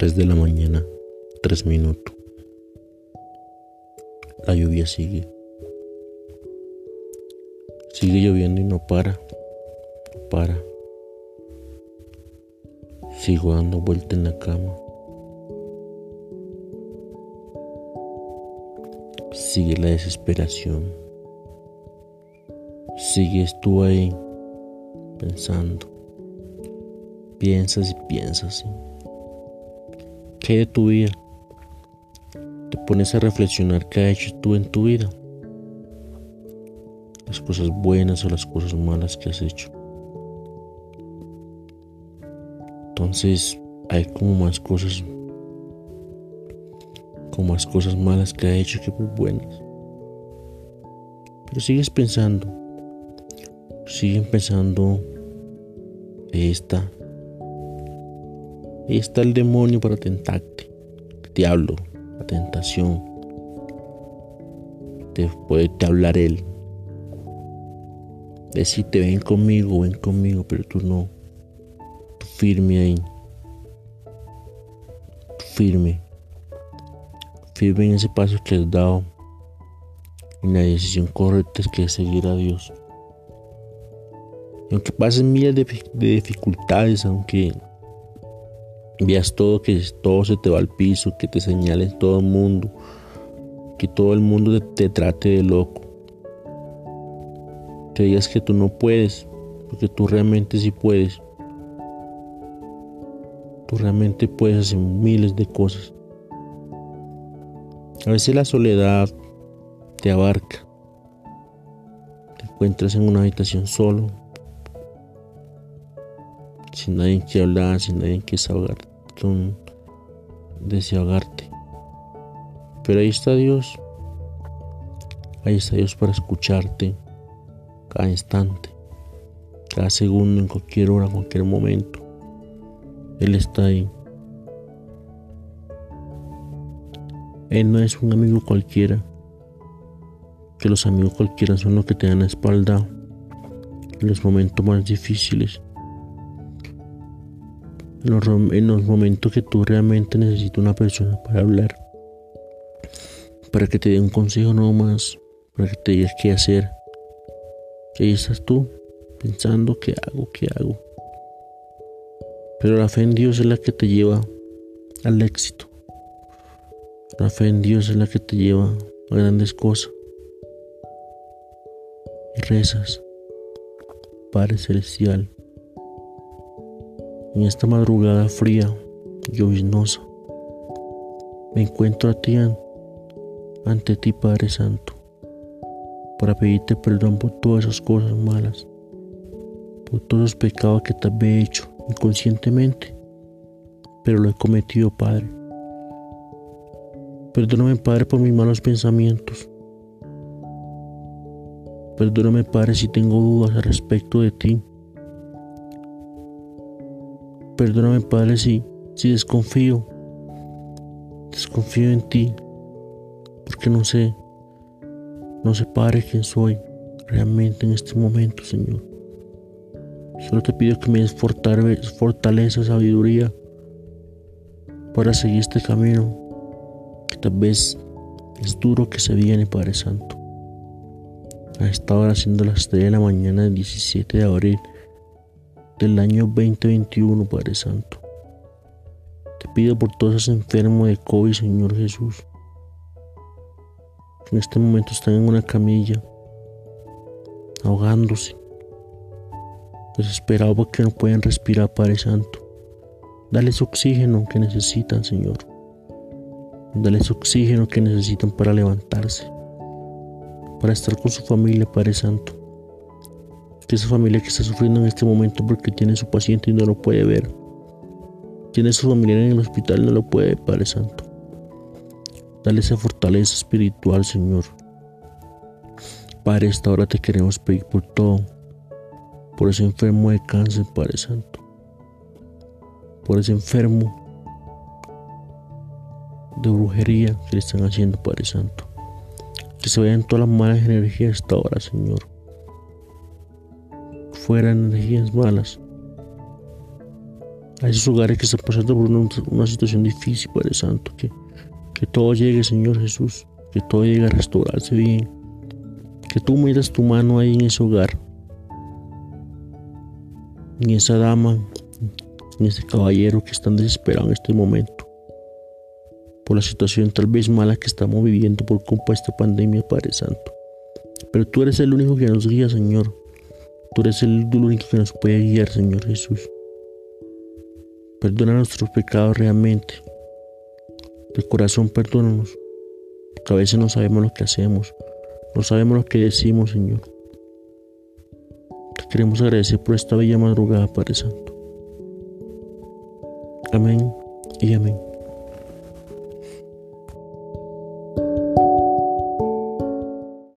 3 de la mañana, 3 minutos. La lluvia sigue. Sigue lloviendo y no para. No para. Sigo dando vuelta en la cama. Sigue la desesperación. Sigues tú ahí pensando. Piensas y piensas. ¿Qué de tu vida? Te pones a reflexionar qué has hecho tú en tu vida. Las cosas buenas o las cosas malas que has hecho. Entonces hay como más cosas malas que has hecho que muy buenas. Pero sigues pensando. Siguen pensando. Ahí está el demonio para tentarte. El diablo, la tentación. Te puede hablar él. Decirte ven conmigo, pero tú no. Tú firme ahí. Tú firme. Firme en ese paso que has dado. En la decisión correcta es que es seguir a Dios. Y aunque pasen miles de dificultades, aunque veas que todo se te va al piso, que te señalen todo el mundo, que todo el mundo te trate de loco, que digas que tú no puedes, porque tú realmente sí puedes. Tú realmente puedes hacer miles de cosas. A veces la soledad te abarca. Te encuentras en una habitación solo, sin nadie que hablar, sin nadie que desahogarte. Pero ahí está Dios. Ahí está Dios para escucharte cada instante, cada segundo, en cualquier hora, en cualquier momento. Él está ahí. Él no es un amigo cualquiera, que los amigos cualquiera son los que te dan la espalda en los momentos más difíciles. En los momentos que tú realmente necesitas una persona para hablar, para que te dé un consejo no más, para que te diga qué hacer. Y ahí estás tú, pensando qué hago. Pero la fe en Dios es la que te lleva al éxito. La fe en Dios es la que te lleva a grandes cosas. Y rezas, Padre Celestial, en esta madrugada fría y lloviznosa, me encuentro a ti ante ti, Padre Santo, para pedirte perdón por todas esas cosas malas, por todos los pecados que tal vez he hecho inconscientemente, pero lo he cometido, Padre. Perdóname, Padre, por mis malos pensamientos. Perdóname, Padre, si tengo dudas al respecto de ti. Perdóname, Padre, si desconfío en ti, porque no sé, Padre, quién soy realmente en este momento, Señor. Solo te pido que me des fortaleza, sabiduría para seguir este camino, que tal vez es duro, que se viene, Padre Santo. A esta hora, siendo las 3 de la mañana del 17 de abril del año 2021, Padre Santo. Te pido por todos esos enfermos de COVID, Señor Jesús, que en este momento están en una camilla, ahogándose, desesperados porque no pueden respirar, Padre Santo. Dales oxígeno que necesitan, Señor. Dales oxígeno que necesitan para levantarse, para estar con su familia, Padre Santo. Que esa familia que está sufriendo en este momento porque tiene su paciente y no lo puede ver, tiene a su familiar en el hospital y no lo puede ver, Padre Santo. Dale esa fortaleza espiritual, Señor. Padre, esta hora te queremos pedir por todo, por ese enfermo de cáncer, Padre Santo, por ese enfermo de brujería que le están haciendo, Padre Santo. Que se vayan todas las malas energías a esta hora, Señor. Fuera energías malas. a esos hogares que están pasando por una situación difícil, Padre Santo, que todo llegue, Señor Jesús, que todo llegue a restaurarse bien, que tú metas tu mano ahí en ese hogar, en esa dama, en ese caballero que están desesperados en este momento por la situación tal vez mala que estamos viviendo por culpa de esta pandemia, Padre Santo. Pero tú eres el único que nos guía, Señor. Tú eres el único que nos puede guiar, Señor Jesús. Perdona nuestros pecados realmente. De corazón, perdónanos. Porque a veces no sabemos lo que hacemos. No sabemos lo que decimos, Señor. Te queremos agradecer por esta bella madrugada, Padre Santo. Amén y amén.